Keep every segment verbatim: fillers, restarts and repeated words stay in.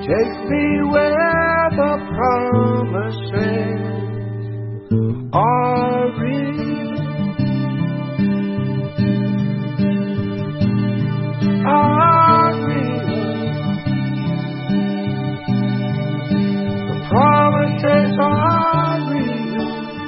Take me where the promises are real. Are real. The promises are real.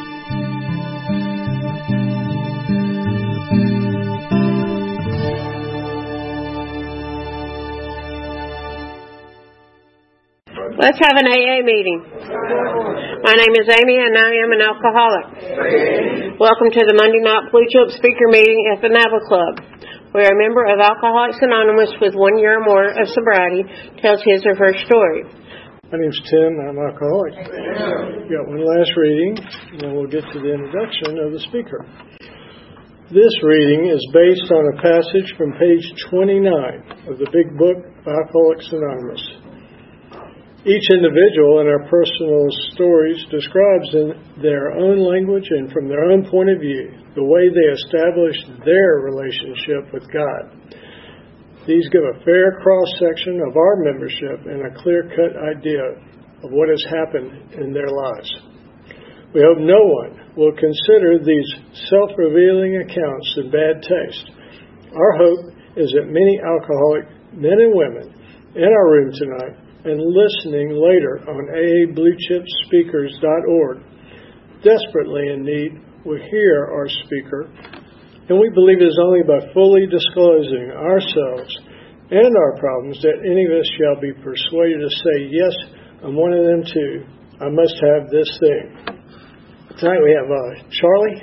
Let's have an A A meeting. My name is Amy and I am an alcoholic. Welcome to the Monday night Blue Chip speaker meeting at the Nava Club, where a member of Alcoholics Anonymous with one year or more of sobriety tells his or her story. My name's Tim, I'm an alcoholic. We got one last reading, and then we'll get to the introduction of the speaker. This reading is based on a passage from page twenty-nine of the Big Book of Alcoholics Anonymous. Each individual in our personal stories describes in their own language and from their own point of view the way they established their relationship with God. These give a fair cross-section of our membership and a clear-cut idea of what has happened in their lives. We hope no one will consider these self-revealing accounts in bad taste. Our hope is that many alcoholic men and women in our room tonight and listening later on A A blue chip speakers dot org desperately in need will hear our speaker, and we believe it is only by fully disclosing ourselves and our problems that any of us shall be persuaded to say, yes, I'm one of them too. I must have this thing. Tonight we have uh, Charlie,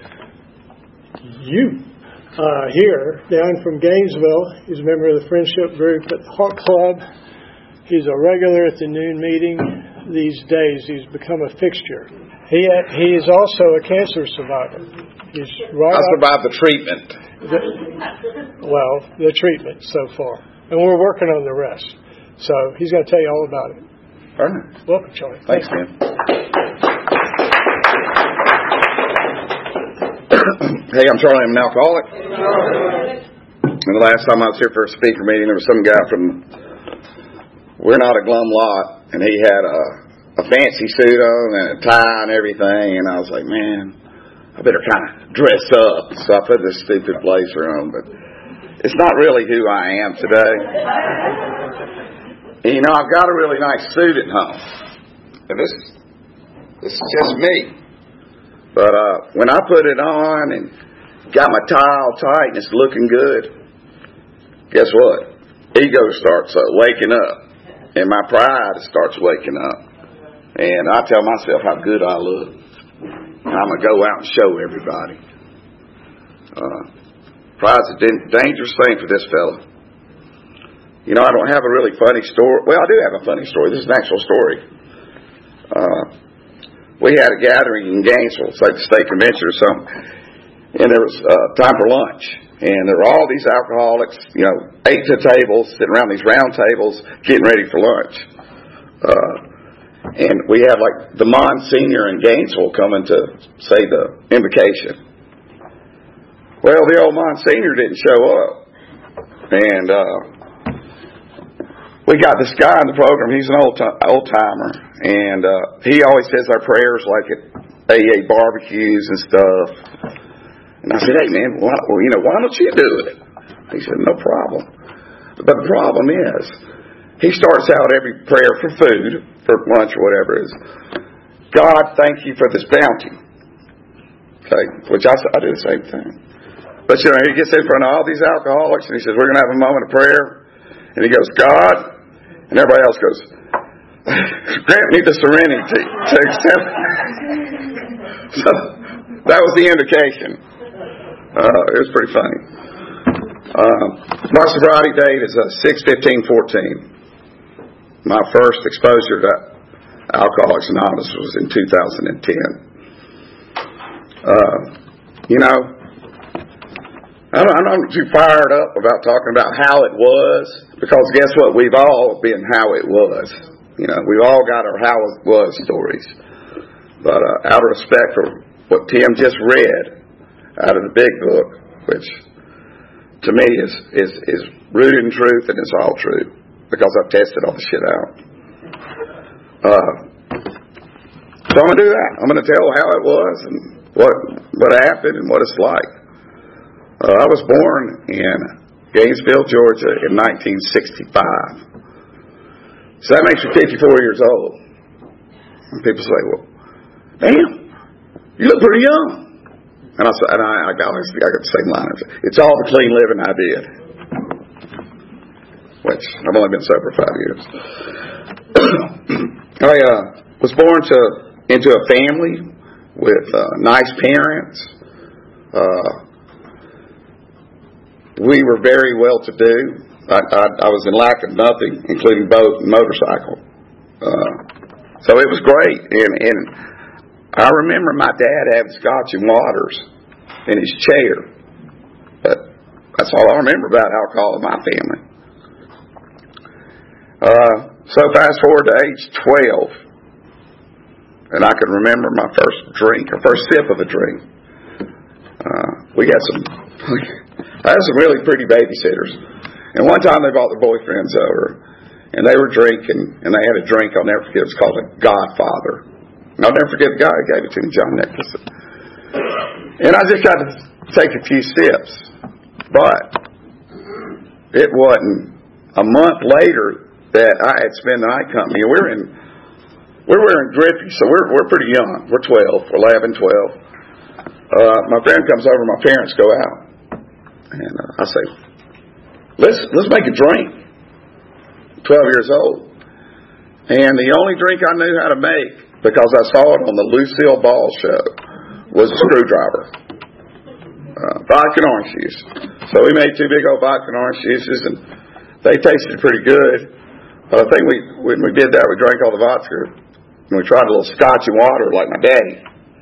you, uh, here, down from Gainesville. He's a member of the friendship group at the Hawk Club. He's a regular at the noon meeting these days. He's become a fixture. He uh, he is also a cancer survivor. He's right. I survived the treatment. The, well, the treatment so far, and we're working on the rest. So he's going to tell you all about it. All right. Welcome, Charlie. Thanks, man. Hey, I'm Charlie. I'm an alcoholic. And the last time I was here for a speaker meeting, there was some guy from We're Not a Glum Lot, and he had a, a fancy suit on and a tie and everything, and I was like, man, I better kind of dress up. So I put this stupid blazer on, but it's not really who I am today. And, you know, I've got a really nice suit at home, and this, this is just me. But uh, when I put it on and got my tie all tight and it's looking good, guess what? Ego starts uh, waking up. And my pride starts waking up. And I tell myself how good I look. And I'm going to go out and show everybody. Uh, pride's a dangerous thing for this fella. You know, I don't have a really funny story. Well, I do have a funny story. This is an actual story. Uh, we had a gathering in Gainesville. It's like the state convention or something. And there was uh, time for lunch. And there were all these alcoholics, you know, eight to tables, sitting around these round tables, getting ready for lunch. Uh, and we had like the Monsignor in Gainesville coming to say the invocation. Well, the old Monsignor didn't show up. And uh, we got this guy in the program. He's an old t- old timer. And uh, he always says our prayers like at A A barbecues and stuff. And I said, hey, man, why, well, you know, why don't you do it? He said, no problem. But the problem is, he starts out every prayer for food, for lunch or whatever it is. God, thank you for this bounty. Okay, which I, I do the same thing. But, you know, he gets in front of all these alcoholics, and he says, we're going to have a moment of prayer. And he goes, God, and everybody else goes, grant me the serenity to accept. So that was the indication. Uh, it was pretty funny. Uh, my sobriety date is uh, six fifteen fourteen. My first exposure to Alcoholics Anonymous was in two thousand ten. Uh, you know, I'm, I'm not too fired up about talking about how it was, because guess what? We've all been how it was. You know, we've all got our how it was stories. But uh, out of respect for what Tim just read out of the Big Book, which to me is, is, is rooted in truth and it's all true. because I've tested all the shit out. Uh, so I'm going to do that. I'm going to tell how it was and what what happened and what it's like. Uh, I was born in Gainesville, Georgia in nineteen sixty-five. So that makes me fifty-four years old. And people say, well, damn, you look pretty young. And I said, and I, I got I got the same line. It's all the clean living I did. Which I've only been sober five years. I uh, was born to into a family with uh, nice parents. Uh, we were very well to do. I, I, I was in lack of nothing, including boat and motorcycle. Uh, so it was great. And, and I remember my dad having scotch and waters in his chair. But that's all I remember about alcohol in my family. Uh, so fast forward to age twelve, and I can remember my first drink, or first sip of a drink. Uh, we had some, I had some really pretty babysitters, and one time they brought their boyfriends over, and they were drinking, and they had a drink I'll never forget. It was called a Godfather. And I'll never forget the guy who gave it to me, John Nicholson. And I just got to take a few sips, but it wasn't a month later that I had spent the night company. And we're in, we're wearing Griffey, so we're we're pretty young. We're twelve, eleven, twelve. Uh, my friend comes over, my parents go out, and uh, I say, let's let's make a drink. Twelve years old, and the only drink I knew how to make, because I saw it on the Lucille Ball show, was a screwdriver. Uh, vodka and orange juice. So we made two big old vodka and orange juices, and they tasted pretty good. But I think we, when we did that, we drank all the vodka, and we tried a little scotch and water like my daddy.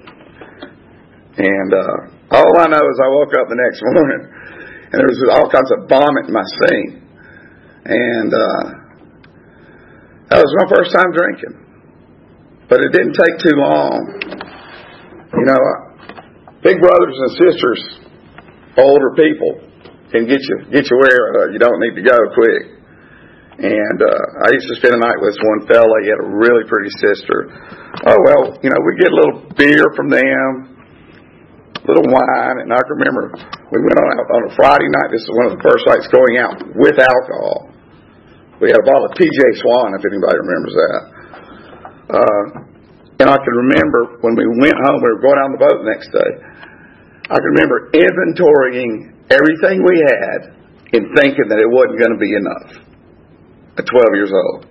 And uh, all I know is I woke up the next morning, and there was all kinds of vomit in my sink. And uh, that was my first time drinking. But it didn't take too long. You know, big brothers and sisters, older people, can get you get you where uh, you don't need to go quick. And uh, I used to spend the night with this one fella. He had a really pretty sister. Oh, well, you know, we get a little beer from them, a little wine. And I can remember we went on out on a Friday night. This is one of the first nights going out with alcohol. We had a bottle of P J Swan, if anybody remembers that. Uh, and I can remember when we went home, we were going out on the boat the next day. I can remember inventorying everything we had and thinking that it wasn't going to be enough. At twelve years old.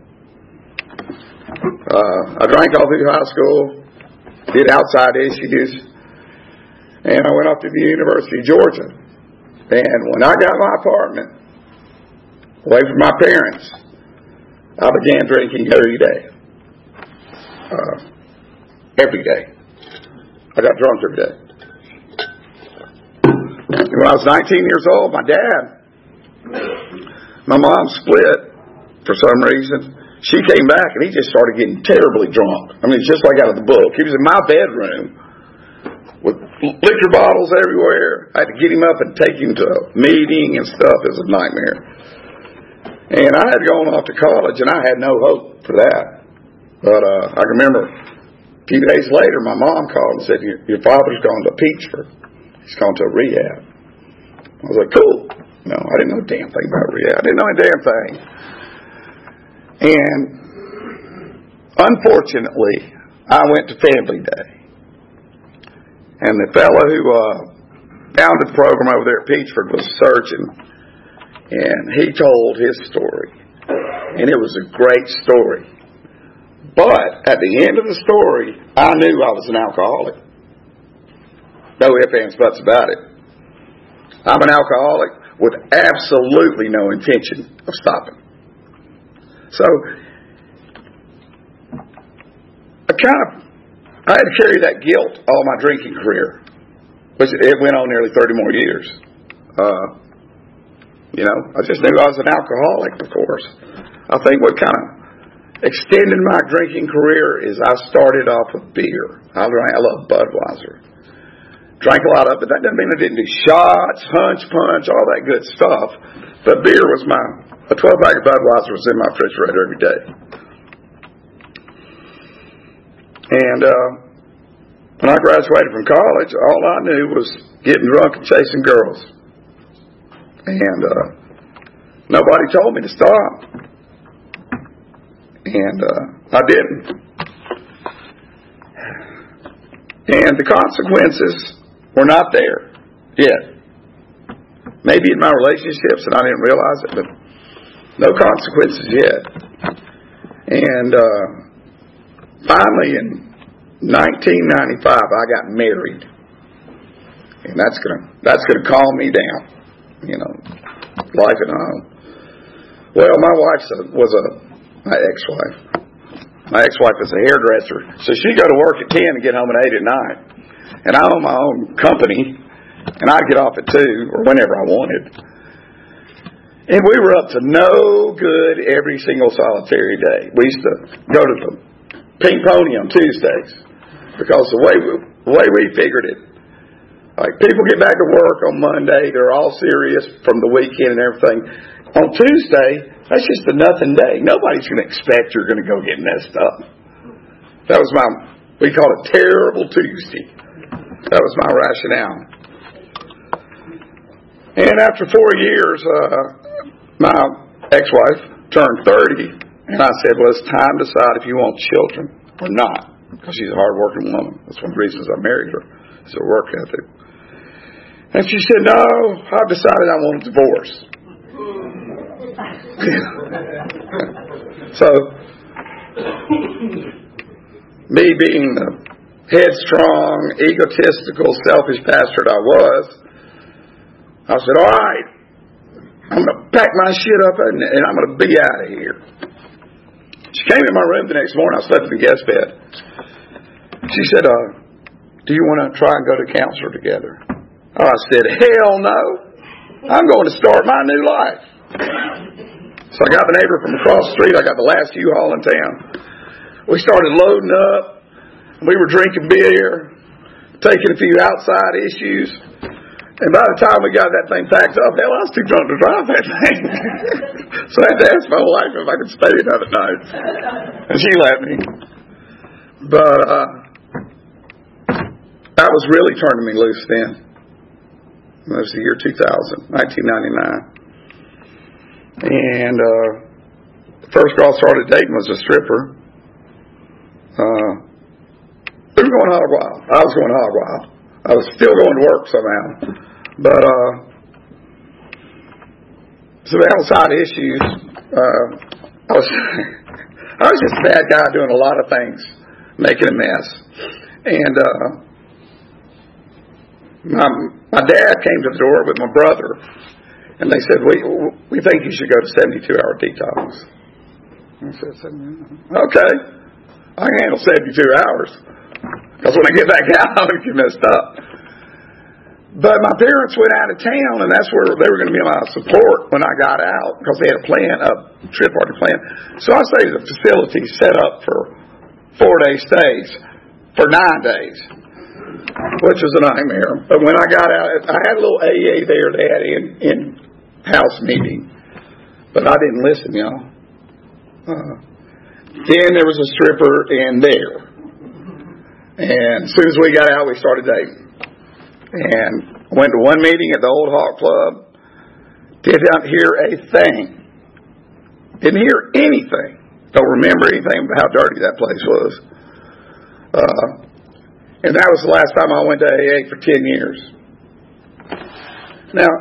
Uh, I drank all through high school, did outside issues, and I went off to the University of Georgia. And when I got my apartment, away from my parents, I began drinking every day. Uh, every day. I got drunk every day. And when I was nineteen years old, my dad, my mom split. For some reason, she came back and he just started getting terribly drunk. I mean, it's just like out of the book. He was in my bedroom with liquor bottles everywhere. I had to get him up and take him to a meeting and stuff. It was a nightmare. And I had gone off to college, and I had no hope for that. But uh, I remember a few days later, my mom called and said, your, your father's gone to Peachford. He's gone to a rehab. I was like, cool. No, I didn't know a damn thing about rehab. I didn't know a damn thing. And unfortunately, I went to Family Day. And the fellow who uh, founded the program over there at Peachford was a surgeon. And he told his story. And it was a great story. But at the end of the story, I knew I was an alcoholic. No ifs, ands, buts about it. I'm an alcoholic with absolutely no intention of stopping. So, I kind of, I had to carry that guilt all my drinking career, which it went on nearly thirty more years. Uh, you know, I just knew I was an alcoholic, of course. I think what kind of extended my drinking career is I started off with beer. I drank, I love Budweiser. Drank a lot of it. That doesn't mean I didn't do shots, hunch punch, all that good stuff. But beer was my, a twelve pack of Budweiser was in my refrigerator every day. And uh, when I graduated from college, all I knew was getting drunk and chasing girls. And uh, nobody told me to stop. And uh, I didn't. And the consequences were not there yet. Maybe in my relationships, and I didn't realize it, but no consequences yet. And uh, finally, in nineteen ninety-five, I got married, and that's gonna that's gonna calm me down, you know, life at home. Well, my wife was a my ex-wife. My ex-wife was a hairdresser, so she'd go to work at ten and get home at eight at night, and I own my own company. And I'd get off at two or whenever I wanted. And we were up to no good every single solitary day. We used to go to the Pink Pony on Tuesdays because the way we, the way we figured it, like people get back to work on Monday, they're all serious from the weekend and everything. On Tuesday, that's just a nothing day. Nobody's going to expect you're going to go get messed up. That was my, we called it Terrible Tuesday. That was my rationale. And after four years, uh, my ex-wife turned thirty, and I said, well, it's time to decide if you want children or not, because she's a hard-working woman. That's one of the reasons I married her, is her work ethic. And she said, no, I've decided I want a divorce. So, me being the headstrong, egotistical, selfish bastard I was, I said, all right, I'm going to pack my shit up and, and I'm going to be out of here. She came in my room the next morning. I slept in the guest bed. She said, uh, do you want to try and go to counselor together? Oh, I said, hell no. I'm going to start my new life. So I got the neighbor from across the street. I got the last U-Haul in town. We started loading up. We were drinking beer, taking a few outside issues. And by the time we got that thing packed up, hell, I was too drunk to drive that thing. So I had to ask my wife if I could stay another night. And she let me. But uh, that was really turning me loose then. It was the year two thousand, nineteen ninety-nine. And uh, the first girl I started dating was a stripper. Uh, we were going hog wild. I was going hog wild. I was still going to work somehow. But, uh, some outside issues, uh, I was, I was just a bad guy doing a lot of things, making a mess. And, uh, my, my dad came to the door with my brother, and they said, we, we think you should go to seventy-two hour detox. I said, okay, I can handle seventy-two hours. Because when I get back out, I'm going to get messed up. But my parents went out of town, and that's where they were going to be my support when I got out, because they had a plan, a trip party plan. So I stayed at the facility set up for four-day stays for nine days, which was a nightmare. But when I got out, I had a little A A there. They had an in-house meeting, but I didn't listen, y'all. Uh, then there was a stripper in there. And as soon as we got out, we started dating. And went to one meeting at the Old Hawk Club. Did not hear a thing. Didn't hear anything. Don't remember anything about how dirty that place was. Uh, and that was the last time I went to A A for ten years. Now,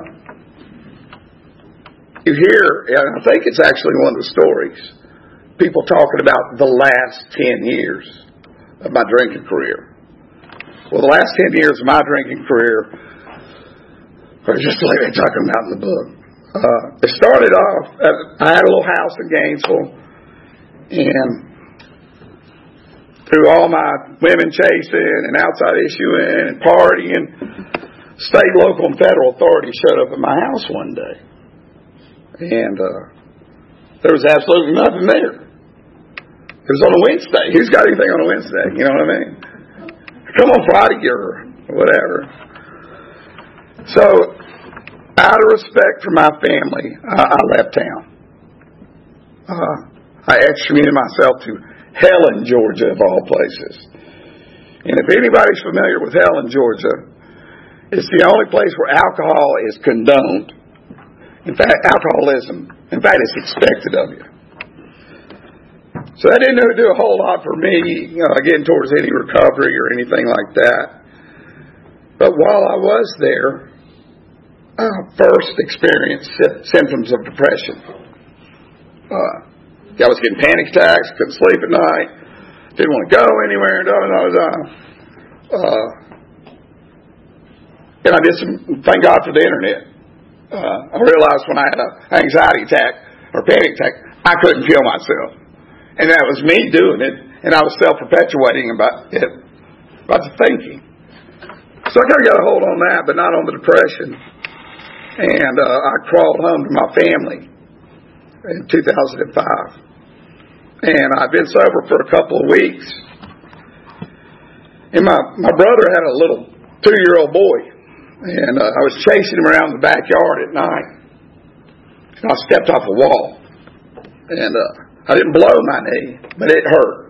you hear, and I think it's actually one of the stories, people talking about the last ten years of my drinking career. Well, the last ten years of my drinking career are just like they're talking about in the book. Uh, it started off, I had a little house in Gainesville, and through all my women chasing and outside issuing and partying, state, local, and federal authorities showed up at my house one day. And uh, there was absolutely nothing there. It was on a Wednesday. Who's got anything on a Wednesday? You know what I mean? Come on Friday or whatever. So out of respect for my family, I, I left town. Uh, I excommunicated myself to Helen, Georgia, of all places. And if anybody's familiar with Helen, Georgia, it's the only place where alcohol is condoned. In fact, alcoholism, in fact, it's expected of you. So that didn't do a whole lot for me, you know, getting towards any recovery or anything like that. But while I was there, I first experienced symptoms of depression. Uh, I was getting panic attacks, couldn't sleep at night, didn't want to go anywhere, da, da, da. Uh, and I did some, thank God for the internet. Uh, I realized when I had an anxiety attack or panic attack, I couldn't kill myself. And that was me doing it, and I was self-perpetuating about it, about the thinking. So I kind of got a hold on that, but not on the depression. And uh, I crawled home to my family in two thousand five. And I'd been sober for a couple of weeks. And my, my brother had a little two-year-old boy. And uh, I was chasing him around the backyard at night. And I stepped off a wall. And uh, I didn't blow my knee, but it hurt.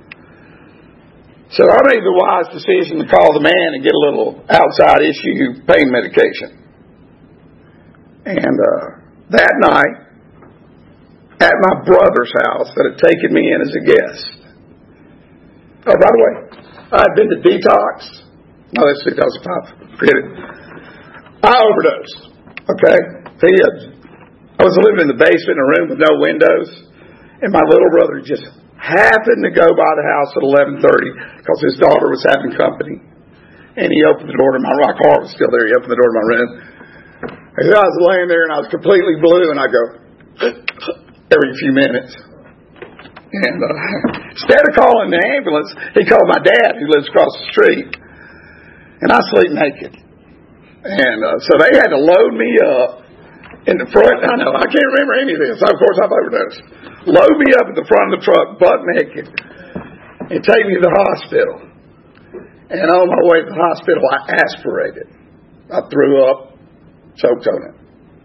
So I made the wise decision to call the man and get a little outside issue pain medication. And uh, that night, at my brother's house that had taken me in as a guest. Oh, by the way, I had been to detox. No, that's two thousand five. Forget it. I overdosed. Okay? He had, I was living in the basement in a room with no windows, and my little brother just happened to go by the house at eleven thirty because his daughter was having company. And he opened the door to my my car was still there. He opened the door to my room. And I was laying there, and I was completely blue, and I go every few minutes. And uh, instead of calling the ambulance, he called my dad, who lives across the street. And I sleep naked. And uh, so they had to load me up in the front. I know, I can't remember any of this. Of course, I've overdosed. Load me up at the front of the truck, butt naked, and take me to the hospital. And on my way to the hospital, I aspirated. I threw up, choked on it.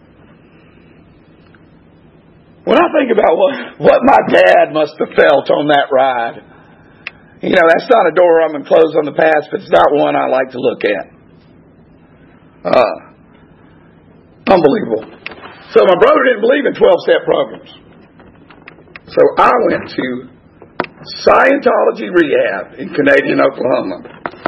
When I think about what, what my dad must have felt on that ride, you know, that's not a door I'm going to close on the past, but it's not one I like to look at. Uh, unbelievable. So my brother didn't believe in twelve-step programs. So I went to Scientology rehab in Canadian, Oklahoma.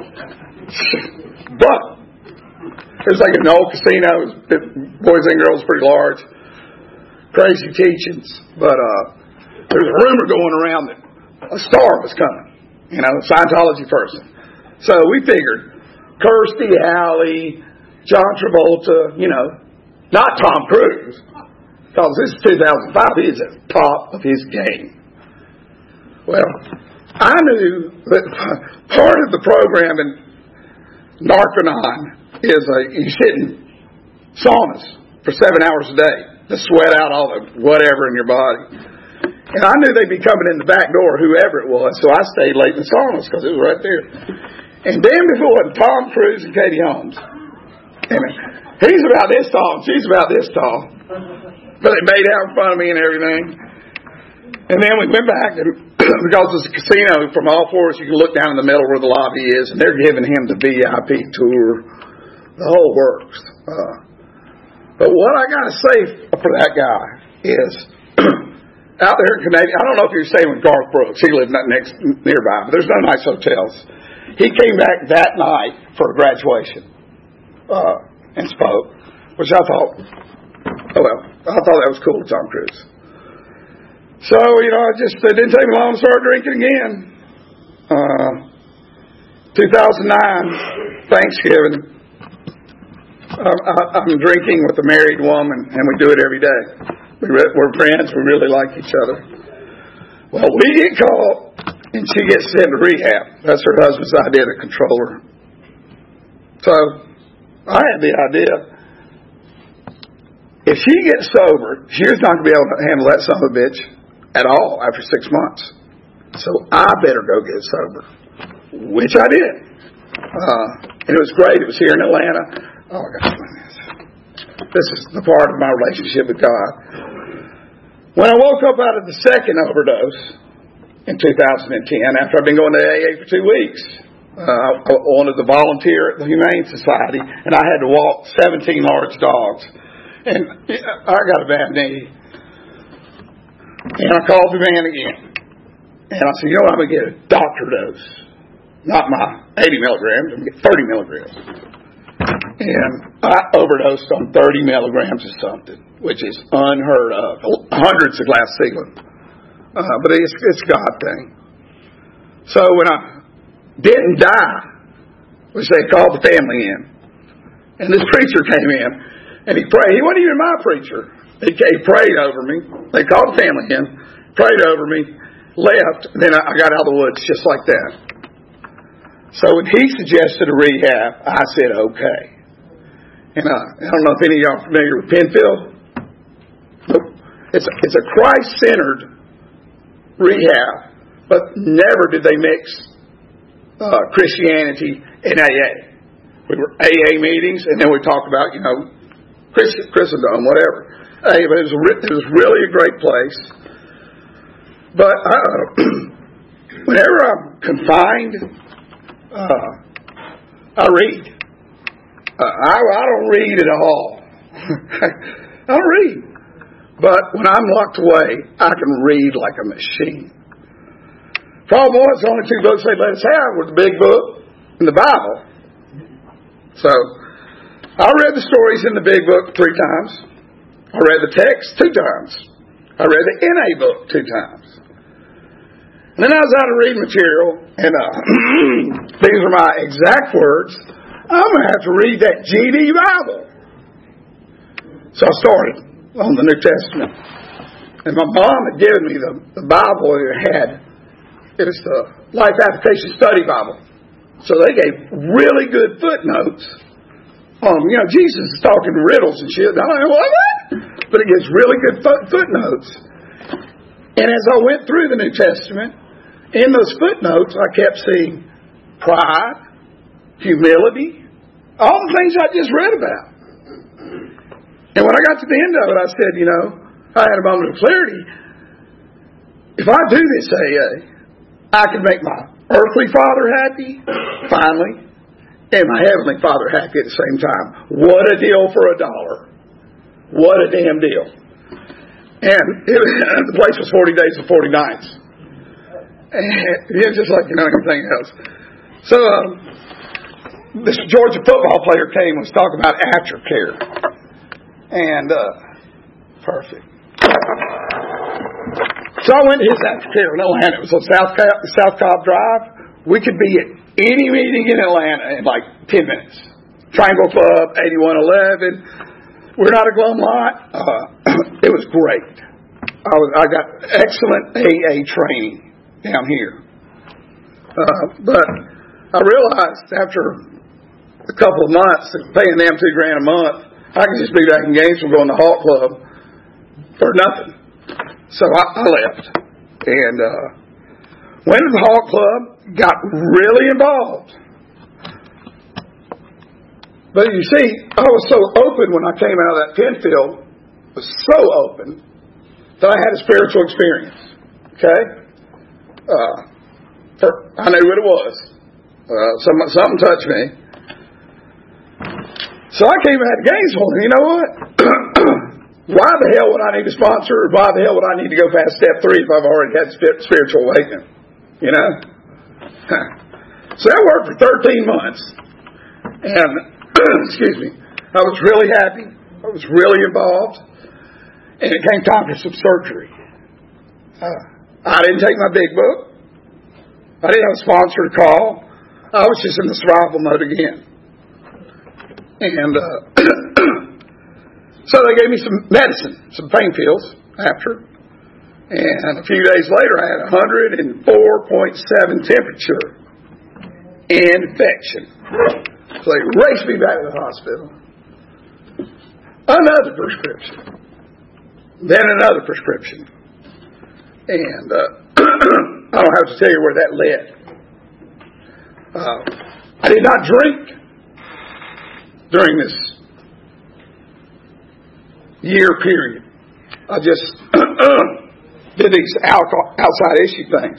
But it was like an old casino, boys and girls, pretty large. Crazy teachings, but uh, there was a rumor going around that a star was coming, you know, a Scientology person. So we figured Kirstie Alley, John Travolta, you know, not Tom Cruise, because this is two thousand five, he is at the top of his game. Well, I knew that part of the program in Narconon is a, you sit in saunas for seven hours a day to sweat out all the whatever in your body. And I knew they'd be coming in the back door, whoever it was, so I stayed late in the saunas because it was right there. And damn if it wasn't Tom Cruise and Katie Holmes. And he's about this tall and she's about this tall. But they made out in front of me and everything. And then we went back, and because it's a casino, from all floors you can look down in the middle where the lobby is, and they're giving him the V I P tour, the whole works. Uh, But what I got to say for that guy is, out there in Canada, I don't know if you're staying with Garth Brooks. He lived next nearby, but there's no nice hotels. He came back that night for a graduation uh, and spoke, which I thought, oh well, I thought that was cool with Tom Cruise. So, you know, it just it didn't take me long to start drinking again. Uh, two thousand nine, Thanksgiving. I'm drinking with a married woman, and we do it every day. We're friends. We really like each other. Well, we get caught, and she gets sent to rehab. That's her husband's idea to control her. So I had the idea, if she gets sober, she's not going to be able to handle that son of a bitch at all after six months. So I better go get sober, which I did. Uh, and it was great. It was here in Atlanta. Oh, I got to find this. this is the part of my relationship with God. When I woke up out of the second overdose in two thousand ten, after I'd been going to A A for two weeks, uh, I wanted to volunteer at the Humane Society, and I had to walk seventeen large dogs. And I got a bad knee. And I called the man again. And I said, you know what, I'm going to get a doctor dose. Not my eighty milligrams, I'm going to get thirty milligrams. And I overdosed on thirty milligrams of something, which is unheard of. Hundreds of glass ceiling. Uh, but it's, it's a God thing. So when I didn't die, which they called the family in, and this preacher came in, and he prayed. He wasn't even my preacher. He, he prayed over me. They called the family in, prayed over me, left, and then I, I got out of the woods just like that. So when he suggested a rehab, I said, okay. And uh, I don't know if any of y'all are familiar with Penfield. Nope. It's a, it's a Christ-centered rehab, but never did they mix uh, Christianity and A A. We were A A meetings, and then we talked about, you know, Christendom, whatever. Hey, but it was, a, it was really a great place. But uh, whenever I'm confined, uh, I read. Uh, I, I don't read at all. I don't read. But when I'm locked away, I can read like a machine. Problem was, the only two books they let us have were the big book and the Bible. So I read the stories in the big book three times. I read the text two times. I read the N A book two times. And then I was out of reading material, and uh, these are my exact words. I'm going to have to read that G D Bible. So I started on the New Testament. And my mom had given me the, the Bible it had. It was the Life Application Study Bible. So they gave really good footnotes. Um, you know, Jesus is talking riddles and shit. I don't know what that, but it gives really good foot, footnotes. And as I went through the New Testament, in those footnotes, I kept seeing pride, humility, all the things I just read about. And when I got to the end of it, I said, you know, I had a moment of clarity. If I do this A A, I can make my earthly father happy, finally, and my heavenly Father happy at the same time. What a deal for a dollar. What a damn deal. And it was, the place was forty days and forty nights. And it was just like, you know, everything else. So, um, this Georgia football player came and was talking about aftercare. And, uh, perfect. So I went to his aftercare in Atlanta. It was on South Cobb, South Cobb Drive. We could be at any meeting in Atlanta in like ten minutes. Triangle Club, eighty-one eleven. We're not a glum lot. Uh, it was great. I, was, I got excellent A A training down here. Uh, but I realized after a couple of months of paying them two grand a month, I could just be back in Gainesville going to Hawk Club for nothing. So I, I left. And uh, went to the Hawk Club, got really involved. But you see, I was so open when I came out of that Penfield, was so open, that I had a spiritual experience. Okay? Uh, for, I knew what it was. Uh, some, something touched me. So I came out of Gainesville, and you know what? Why the hell would I need a sponsor? Or why the hell would I need to go past step three if I've already had spiritual awakening? You know? So I worked for thirteen months. And, excuse me, I was really happy. I was really involved. And it came time for some surgery. Uh, I didn't take my big book. I didn't have a sponsor to call. I was just in the survival mode again. And uh, so they gave me some medicine, some pain pills after. And a few days later, I had one hundred four point seven temperature and infection. So they raced me back to the hospital. Another prescription. Then another prescription. And uh, I don't have to tell you where that led. Uh, I did not drink during this year period, I just did these outside issue things.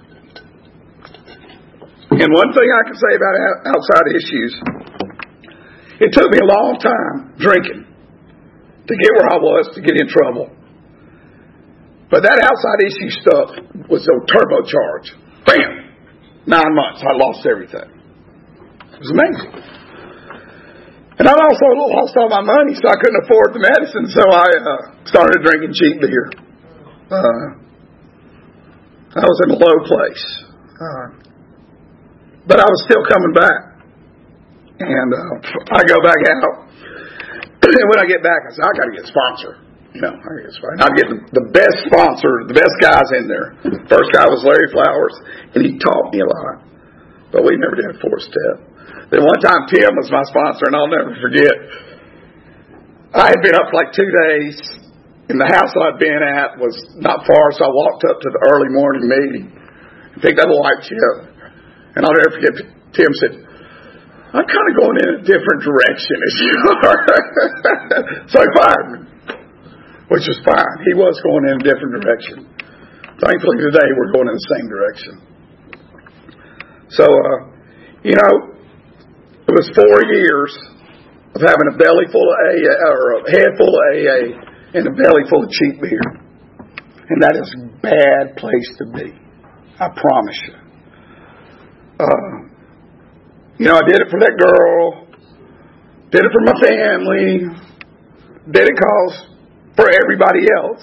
And one thing I can say about outside issues, it took me a long time drinking to get where I was, to get in trouble. But that outside issue stuff was so turbocharged. Bam! Nine months, I lost everything. It was amazing. And I also lost all my money, so I couldn't afford the medicine, so I uh, started drinking cheap beer. Uh, I was in a low place. Uh, but I was still coming back. And uh, I go back out. And when I get back, I said, I got to get a sponsor. You know, I get I get the, the best sponsor, the best guys in there. First guy was Larry Flowers, and he taught me a lot. But we never did a four-step. Then one time Tim was my sponsor, and I'll never forget. I had been up for like two days, and the house that I'd been at was not far, so I walked up to the early morning meeting and picked up a white chip. And I'll never forget, Tim said, I'm kind of going in a different direction as you are. So he fired me, which was fine. He was going in a different direction. Thankfully today we're going in the same direction. So, uh, you know, it was four years of having a belly full of A A, or a head full of A A, and a belly full of cheap beer. And that is a bad place to be. I promise you. Uh, you know, I did it for that girl, did it for my family, did it cause for everybody else.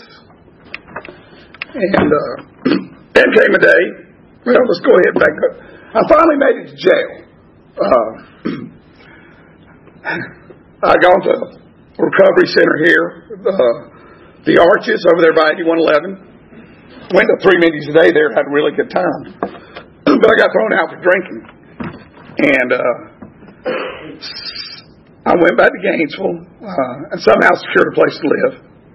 And uh, then came a day, well, let's go ahead and back up. I finally made it to jail. Uh, I gone to a recovery center here, uh, the Arches over there by eighty-one eleven. Went to three meetings a day there, had a really good time. But I got thrown out for drinking. And uh, I went back to Gainesville uh, and somehow secured a place to live.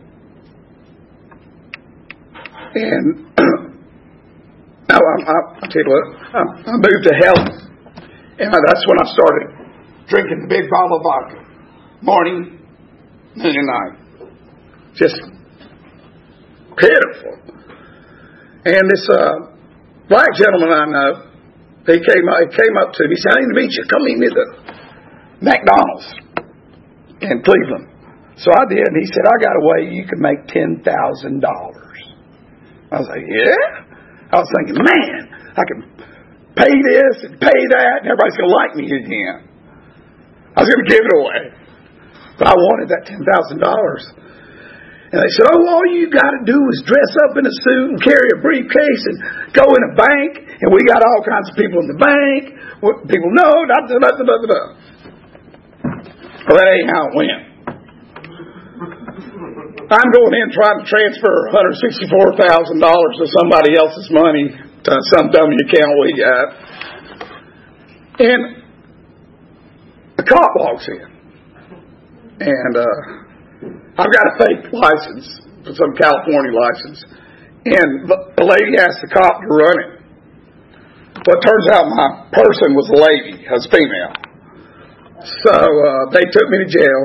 And now I, I, I'll tell you what, I, I moved to Helen. And that's when I started drinking the big bottle of vodka. Morning, noon, and night. Just pitiful. And this uh, black gentleman I know, he came, he came up to me. He said, I need to meet you. Come meet me at the McDonald's in Cleveland. So I did. And he said, I got a way you can make ten thousand dollars. I was like, yeah? I was thinking, man, I can pay this and pay that, and everybody's going to like me again. I was going to give it away. But I wanted that ten thousand dollars. And they said, oh, all you got to do is dress up in a suit and carry a briefcase and go in a bank. And we got all kinds of people in the bank. People know. Da, da, da, da, da, da. Well, that ain't how it went. I'm going in trying to transfer one hundred sixty-four thousand dollars of somebody else's money to some dummy account we got. And a cop walks in. And uh, I've got a fake license, some California license. And the lady asked the cop to run it. But it turns out my person was a lady, was female. So uh, they took me to jail.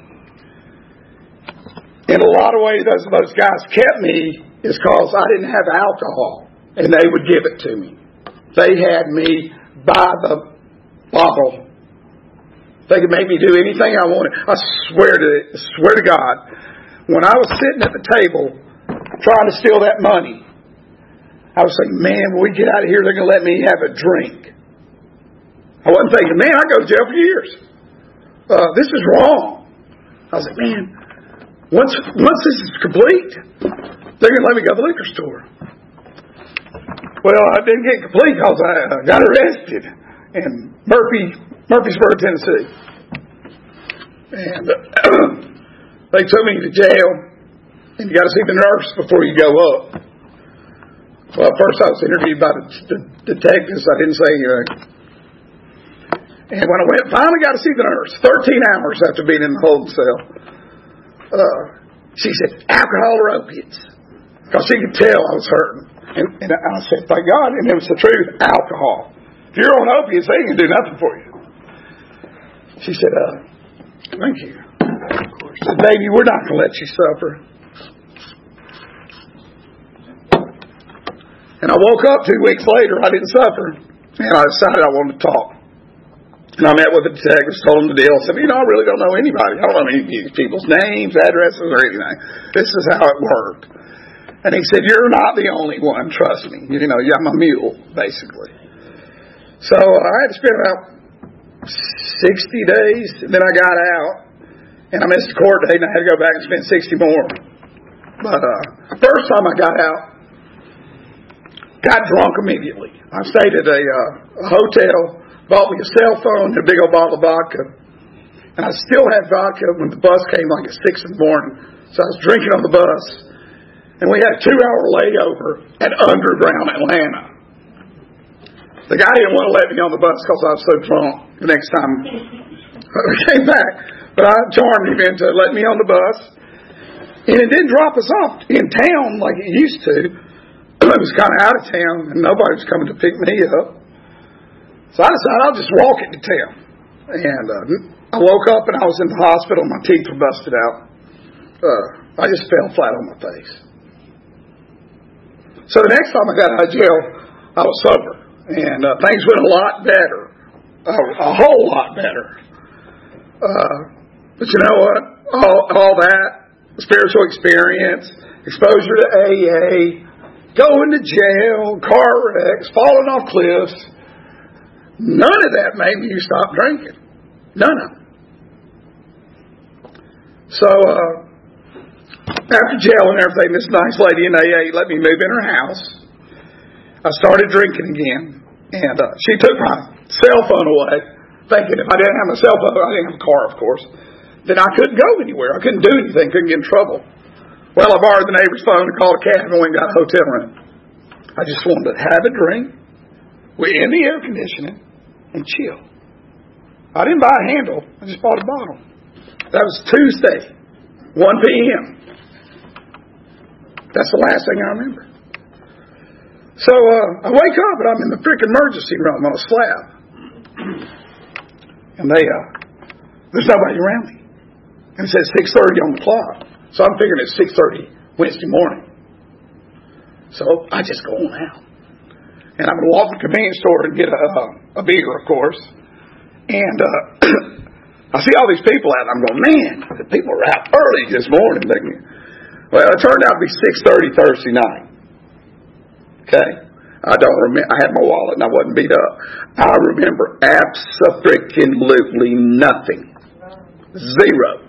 In a lot of ways, those, those guys kept me is because I didn't have alcohol. And they would give it to me. They had me buy the bottle. They could make me do anything I wanted. I swear to swear to God, when I was sitting at the table trying to steal that money, I was thinking, man, when we get out of here, they're going to let me have a drink. I wasn't thinking, man, I'll go to jail for years. Uh, this is wrong. I was like, man, once once this is complete, they're going to let me go to the liquor store. Well, I didn't get complete because I uh, got arrested in Murphy, Murfreesboro, Tennessee. And uh, they took me to jail, and you got to see the nurse before you go up. Well, at first I was interviewed by the, the detectives. I didn't say anything. And when I went, finally got to see the nurse, thirteen hours after being in the holding cell, uh, she said, alcohol or opiates? Because she could tell I was hurting. And, and I said, thank God. And it was the truth, alcohol. If you're on opiates, they ain't going to do nothing for you. She said, uh, thank you. She said, baby, we're not going to let you suffer. And I woke up two weeks later. I didn't suffer. And I decided I wanted to talk. And I met with the detectives, told them the deal. I said, you know, I really don't know anybody. I don't know any of these people's names, addresses, or anything. This is how it worked. And he said, you're not the only one, trust me. You know, I'm a mule, basically. So uh, I had to spend about sixty days. Then I got out. And I missed the court date, and I had to go back and spend sixty more. But uh, first time I got out, got drunk immediately. I stayed at a, uh, a hotel, bought me a cell phone, and a big old bottle of vodka. And I still had vodka when the bus came like at six in the morning. So I was drinking on the bus. And we had a two-hour layover at Underground Atlanta. The guy didn't want to let me on the bus because I was so drunk the next time we came back. But I charmed him into letting me on the bus. And it didn't drop us off in town like it used to. It was kind of out of town, and nobody was coming to pick me up. So I decided I'll just walk into town. And uh, I woke up and I was in the hospital. My teeth were busted out. Uh, I just fell flat on my face. So the next time I got out of jail, I was sober. And uh, things went a lot better. A, a whole lot better. Uh, but you know what? All, all that, spiritual experience, exposure to A A, going to jail, car wrecks, falling off cliffs, none of that made me stop drinking. None of it. So, uh, after jail and everything, this nice lady in A A let me move in her house. I started drinking again, and uh, she took my cell phone away, thinking if I didn't have my cell phone, I didn't have a car, of course, then I couldn't go anywhere. I couldn't do anything, couldn't get in trouble. Well, I borrowed the neighbor's phone and called a cab and went and got a hotel room. I just wanted to have a drink, we're in the air conditioning, and chill. I didn't buy a handle. I just bought a bottle. That was Tuesday, one p.m. That's the last thing I remember. So uh, I wake up and I'm in the freaking emergency room on a slab. And they, uh, there's nobody around me. And it says six thirty on the clock. So I'm figuring it's six thirty Wednesday morning. So I just go on out. And I'm going to walk to the convenience store and get a, uh, a beer, of course. And uh, I see all these people out. And I'm going, man, the people are out early this morning. Thinking, well, it turned out to be six thirty Thursday night. Okay? I don't remember. I had my wallet and I wasn't beat up. I remember abso-freaking-lutely nothing. Zero.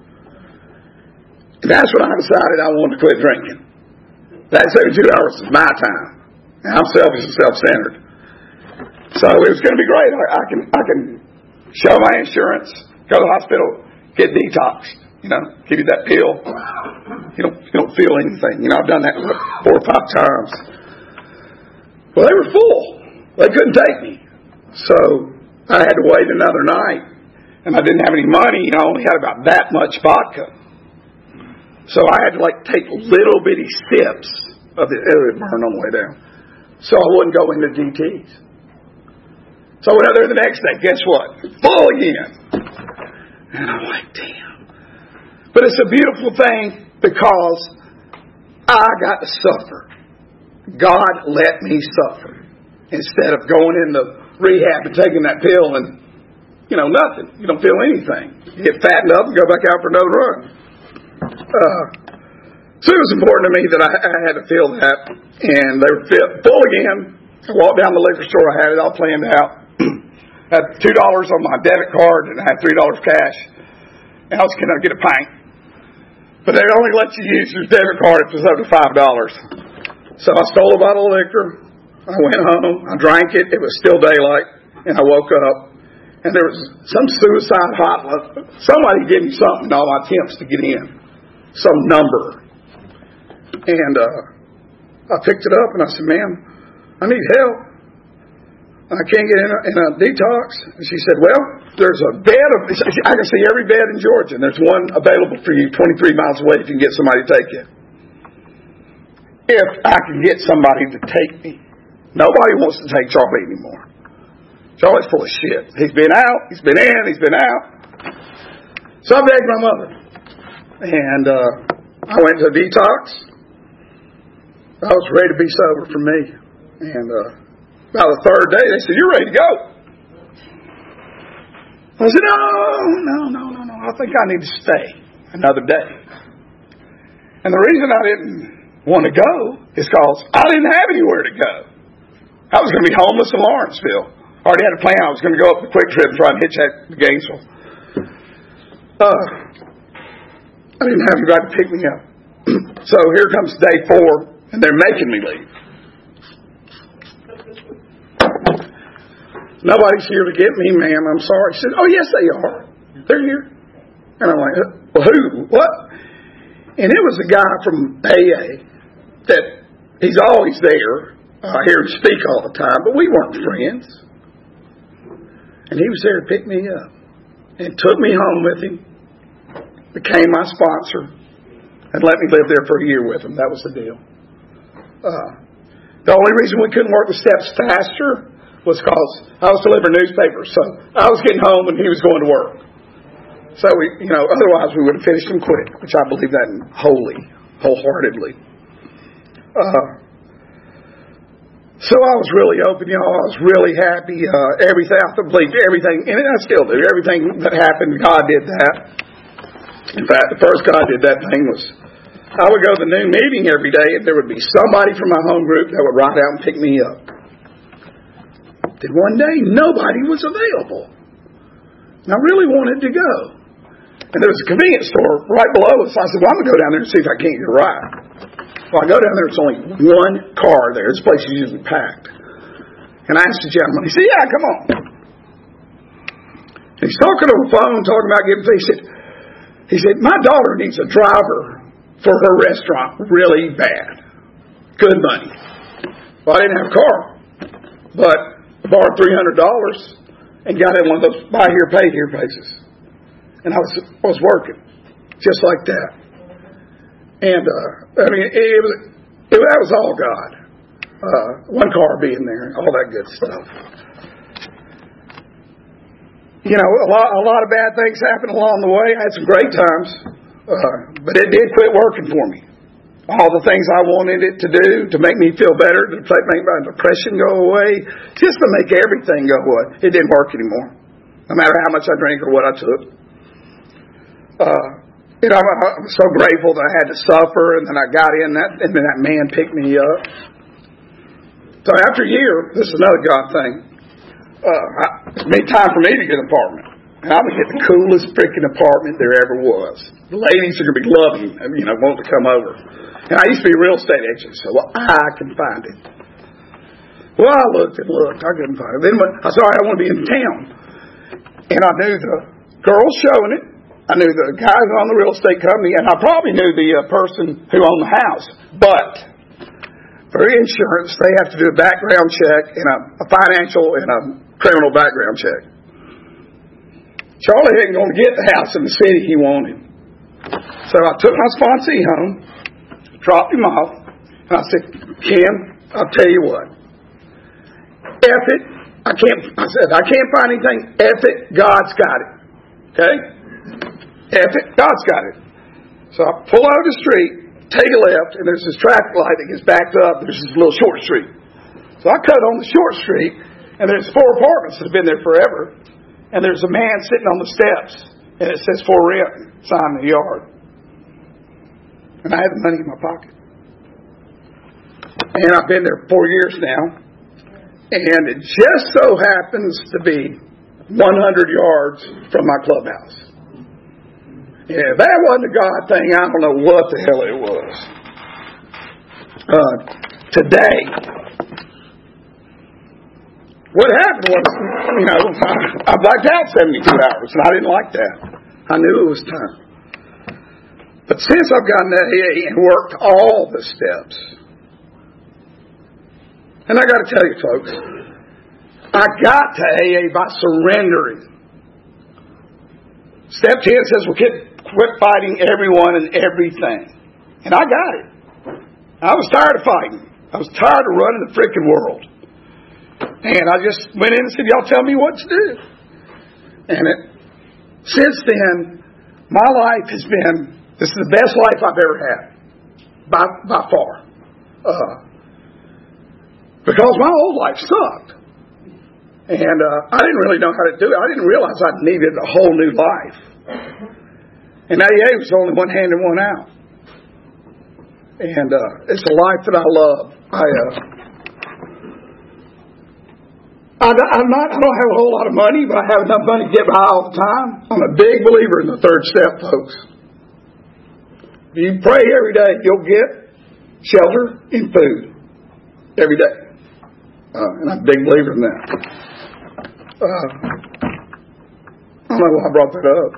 And that's when I decided I wanted to quit drinking. That seventy-two hours is my time. And I'm selfish and self-centered. So it was going to be great. I, I can I can show my insurance, go to the hospital, get detoxed. You know, give you that pill. You don't you don't feel anything. You know, I've done that four or five times. Well, they were full. They couldn't take me. So I had to wait another night. And I didn't have any money. I only had about that much vodka. So I had to like take little bitty sips of it. It would burn on the way down. So I wouldn't go into D Ts. So I went out there the next day. Guess what? Full again. And I'm like, damn. But it's a beautiful thing because I got to suffer. God let me suffer instead of going into rehab and taking that pill and, you know, nothing. You don't feel anything. You get fattened up and go back out for another run. Uh, so it was important to me that I, I had to feel that. And they were full again. I walked down the liquor store. I had it all planned out. I had two dollars on my debit card and I had three dollars cash. And I was going to get a pint. But they only let you use your debit card if it's over five dollars. So I stole a bottle of liquor. I went home. I drank it. It was still daylight. And I woke up. And there was some suicide hotline. Somebody gave me something in all my attempts to get in. Some number. And uh, I picked it up and I said, ma'am, I need help. I can't get in a, in a detox. And she said, well, there's a bed. Of, I can see every bed in Georgia. And there's one available for you twenty-three miles away if you can get somebody to take you. If I can get somebody to take me. Nobody wants to take Charlie anymore. Charlie's full of shit. He's been out. He's been in. He's been out. So I begged my mother. And uh, I went to a detox. I was ready to be sober for me. And uh, about the third day, they said, "You're ready to go." I said, no, no, no, no, no. I think I need to stay another day. And the reason I didn't want to go is because I didn't have anywhere to go. I was going to be homeless in Lawrenceville. I already had a plan. I was going to go up the quick trip and try and hitchhike to Gainesville. Uh, I didn't have anybody to pick me up. So here comes day four, and they're making me leave. "Nobody's here to get me, ma'am. I'm sorry." She said, "Oh, yes, they are. They're here." And I'm like, "Well, who? What?" And it was a guy from A A that he's always there. I hear him speak all the time, but we weren't friends. And he was there to pick me up and took me home with him, became my sponsor, and let me live there for a year with him. That was the deal. Uh, the only reason we couldn't work the steps faster was because I was delivering newspapers. So I was getting home and he was going to work. So, we, you know, otherwise we would have finished them quick, which I believe that in wholly, wholeheartedly. Uh, so I was really open, you know, I was really happy. Uh, everything, I believed everything, and I still do. Everything that happened, God did that. In fact, the first God did that thing was, I would go to the noon meeting every day and there would be somebody from my home group that would ride out and pick me up. Then one day, nobody was available. And I really wanted to go. And there was a convenience store right below us. I said, well, I'm going to go down there and see if I can't get a ride. Well, I go down there, it's only one car there. This place is usually packed. And I asked the gentleman, he said, yeah, come on. And he's talking on the phone, talking about getting things. He said, he said, my daughter needs a driver for her restaurant really bad. Good money. Well, I didn't have a car. But I borrowed three hundred dollars and got in one of those buy here, pay here places. And I was was working just like that. And, uh, I mean, it, it was, it, that was all God. Uh, one car being there, all that good stuff. You know, a lot, a lot of bad things happened along the way. I had some great times. Uh, but it did quit working for me. All the things I wanted it to do to make me feel better, to make my depression go away, just to make everything go away. It didn't work anymore, no matter how much I drank or what I took. Uh, you know, I'm, I'm so grateful that I had to suffer, and then I got in that, and then that man picked me up. So after a year, this is another God thing. Uh, I, it made time for me to get an apartment. And I'm going to get the coolest freaking apartment there ever was. The ladies are going to be loving, you know, wanting to come over. And I used to be a real estate agent, so well, I can find it. Well, I looked and looked. I couldn't find it. Then I said, all right, I want to be in town. And I knew the girl showing it. I knew the guys on the real estate company. And I probably knew the uh, person who owned the house. But for insurance, they have to do a background check and a, a financial and a criminal background check. Charlie ain't going to get the house in the city he wanted. So I took my sponsee home, dropped him off, and I said, Kim, I'll tell you what. F it. I can't, I said, I can't find anything. F it. God's got it. Okay? F it. God's got it. So I pull out of the street, take a left, and there's this traffic light that gets backed up. There's this little short street. So I cut on the short street, and there's four apartments that have been there forever. And there's a man sitting on the steps, and it says for rent sign in the yard. And I had the money in my pocket. And I've been there four years now. And it just so happens to be one hundred yards from my clubhouse. And if that wasn't a God thing, I don't know what the hell it was. Uh, today, what happened was, you know, I, I blacked out seventy-two hours, and I didn't like that. I knew it was time. But since I've gotten to A A and worked all the steps, and I got to tell you, folks, I got to A A by surrendering. Step ten says we quit, quit fighting everyone and everything. And I got it. I was tired of fighting. I was tired of running the freaking world. And I just went in and said, y'all tell me what to do. And it, since then, my life has been This is the best life I've ever had, by by far. Uh, because my old life sucked. And uh, I didn't really know how to do it. I didn't realize I needed a whole new life. And A A was only one hand and one out. And uh, it's a life that I love. I, uh, I, I'm not, I don't have a whole lot of money, but I have enough money to get by all the time. I'm a big believer in the third step, folks. If you pray every day, you'll get shelter and food every day. Uh, and I'm a big believer in that. Uh, I don't know why I brought that up.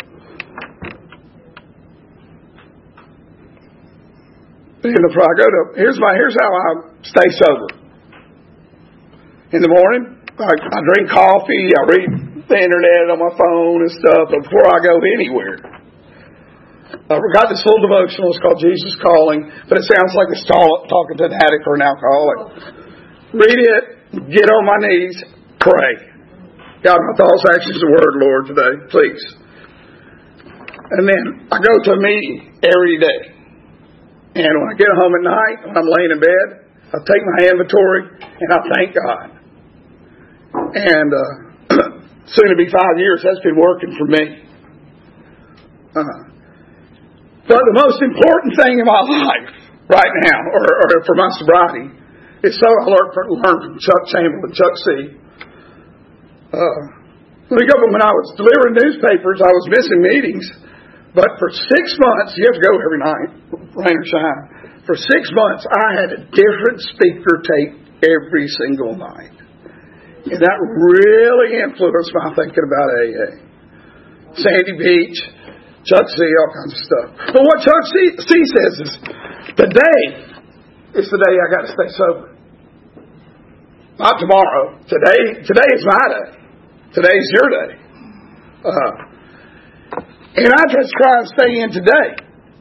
And before I go to, here's my, here's how I stay sober. In the morning, I, I drink coffee, I read the internet on my phone and stuff before I go anywhere. I've got this little devotional. It's called Jesus Calling, but it sounds like it's talking to an addict or an alcoholic. Read it, get on my knees, pray. God, my thoughts, actions, and word, Lord, today, please. And then I go to a meeting every day. And when I get home at night, when I'm laying in bed, I take my inventory and I thank God. And uh, soon to be five years, that's been working for me. Uh, but the most important thing in my life right now, or, or for my sobriety, is so I learned from, learned from Chuck Chamberlain, Chuck C. Uh, when I was delivering newspapers, I was missing meetings. But for six months, you have to go every night, rain or shine. For six months, I had a different speaker tape every single night. And that really influenced my thinking about A A. Sandy Beach, Chuck C, all kinds of stuff. But what Chuck C, C says is, today is the day I got to stay sober. Not tomorrow. Today, today is my day. Today's your day. Uh, And I just try and stay in today.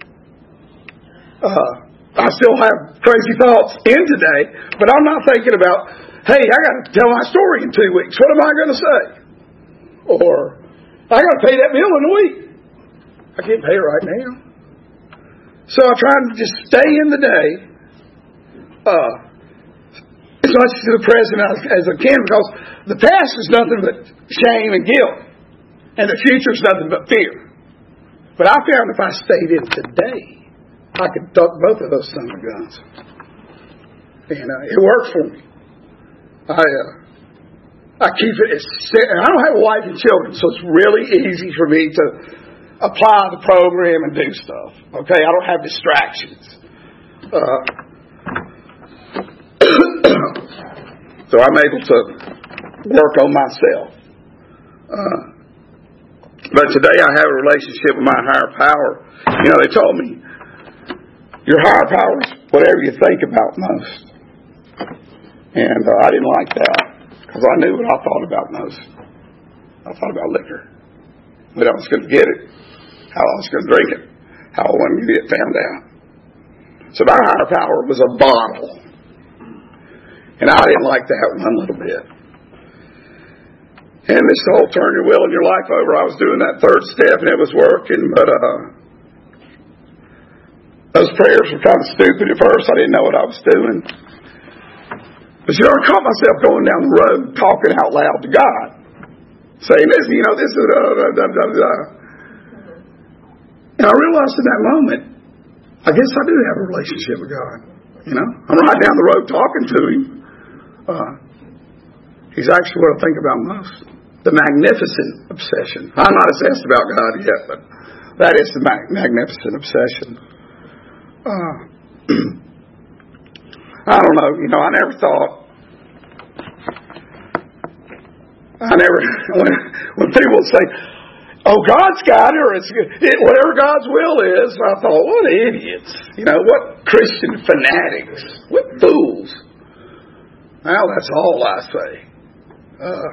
Uh, I still have crazy thoughts in today, but I'm not thinking about, hey, I got to tell my story in two weeks. What am I going to say? Or, I got to pay that bill in a week. I can't pay it right now. So I try to just stay in the day, uh, as much to the present as I can, because the past is nothing but shame and guilt, and the future is nothing but fear. But I found if I stayed in today, I could duck both of those son of guns. And uh, it works for me. I uh, I keep it, it's, I don't have a wife and children, so it's really easy for me to apply the program and do stuff. Okay, I don't have distractions. Uh, so I'm able to work on myself. Uh, But today I have a relationship with my higher power. You know, they told me, your higher power is whatever you think about most. And uh, I didn't like that, because I knew what I thought about most. I thought about liquor. When I was going to get it, how I was going to drink it, how I wanted to get found out. So my higher power was a bottle. And I didn't like that one little bit. And this whole turn your will and your life over, I was doing that third step and it was working, but uh, those prayers were kind of stupid at first. I didn't know what I was doing. But you know, I caught myself going down the road talking out loud to God, saying this, you know, this is da da da da da. And I realized in that moment, I guess I do have a relationship with God. You know, I'm right down the road talking to Him. Uh, he's actually what I think about most. The magnificent obsession. I'm not obsessed about God yet, but that is the mag- magnificent obsession. Uh, I don't know. You know, I never thought. I never when when people say, "Oh, God's got it," or "It's it, whatever God's will is," I thought, "What idiots! You know, what Christian fanatics! What fools!" Well, that's all I say. Uh,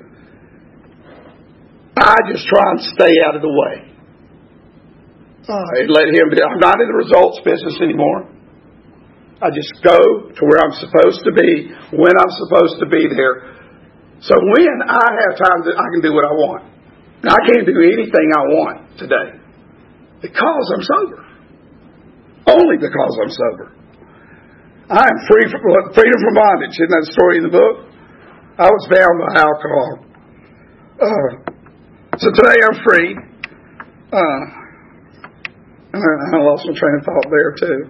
I just try and stay out of the way. Uh, and let Him be. I'm not in the results business anymore. I just go to where I'm supposed to be, when I'm supposed to be there. So when I have time, to, I can do what I want. Now, I can't do anything I want today because I'm sober. only because I'm sober. I am free from freedom from bondage. Isn't that the story in the book? I was bound by alcohol. Uh, so today I'm free. Uh, I lost my train of thought there too.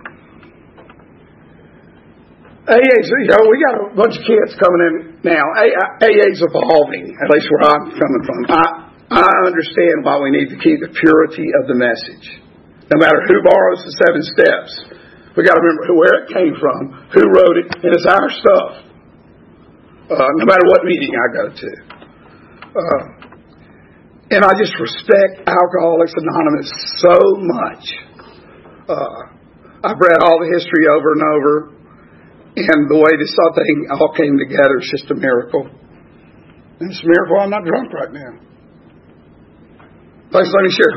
A A's, you know, we got a bunch of kids coming in now. A A's evolving, at least where I'm coming from. I, I understand why we need to keep the purity of the message. No matter who borrows the seven steps, we got to remember where it came from, who wrote it, and it's our stuff. Uh, no matter what meeting I go to. Uh, and I just respect Alcoholics Anonymous so much. Uh, I've read all the history over and over. And the way this whole thing all came together is just a miracle. And it's a miracle I'm not drunk right now. Thanks for letting me share.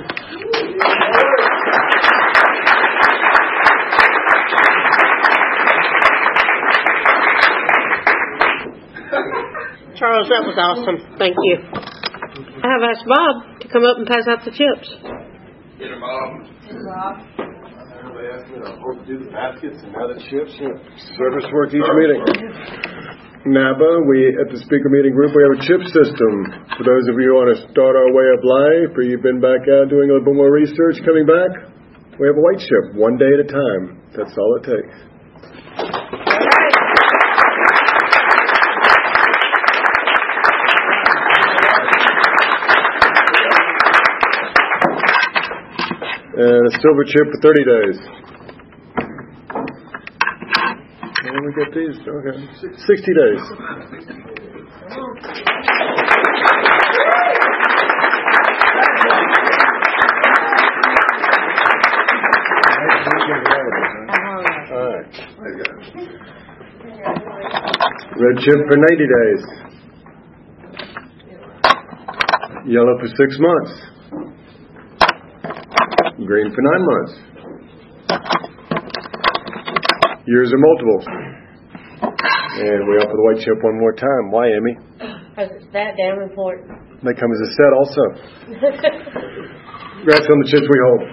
Charles, that was awesome. Thank you. I have asked Bob to come up and pass out the chips. Get him, Bob. Get him, Bob. They asked me to hold, do the baskets and now the chips. Service work each meeting. NABA, we at the speaker meeting group, we have a chip system. For those of you who want to start our way of life, or you've been back out doing a little bit more research, coming back, we have a white chip, one day at a time. That's all it takes. And a silver chip for thirty days. When do we get these? Okay. sixty days. All right. Red chip for ninety days. Yellow for six months. Green for nine months. Years are multiples. And we offer the white chip one more time. Why, Amy? Because it's that damn important. They come as a set also. Congrats on the chips we hold.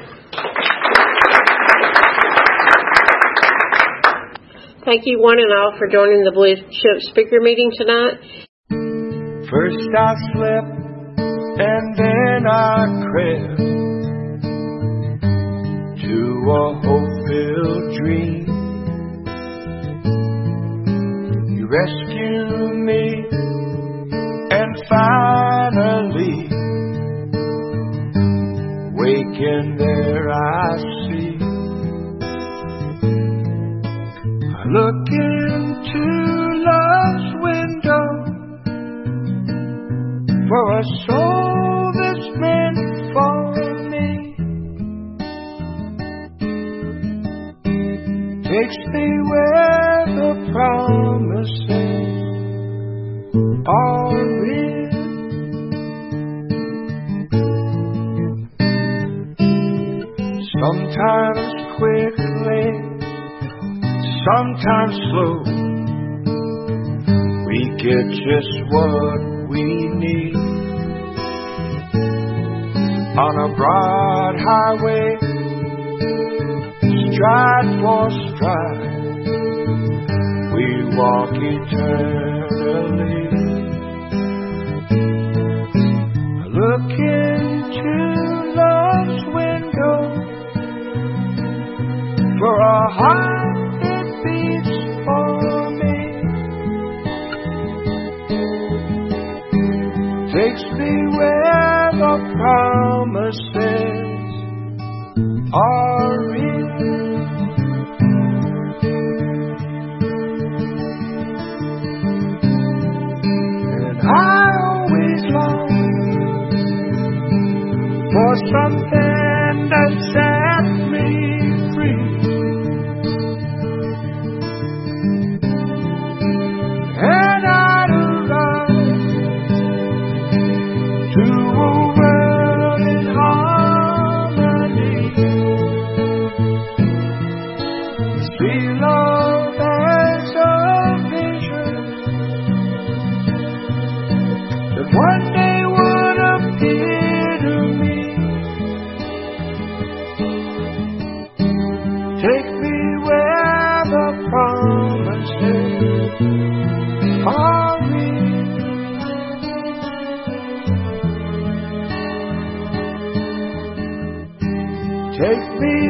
Thank you one and all for joining the Blue Chip speaker meeting tonight. First I slept and then I crept to a hope-filled dream. You rescued me, and finally, waking there I see. I look into love's window for a soul that's meant for me. Takes me where the promises are real. Sometimes quickly, sometimes slow, we get just what we need. On a broad highway, stride for stride, we walk eternally. I look into love's window for a heart that beats for me. Takes me where the promises are real. And I always long for something that set me free. And I'd love to a world in harmony. See love as a vision that one day would appear to me. Take me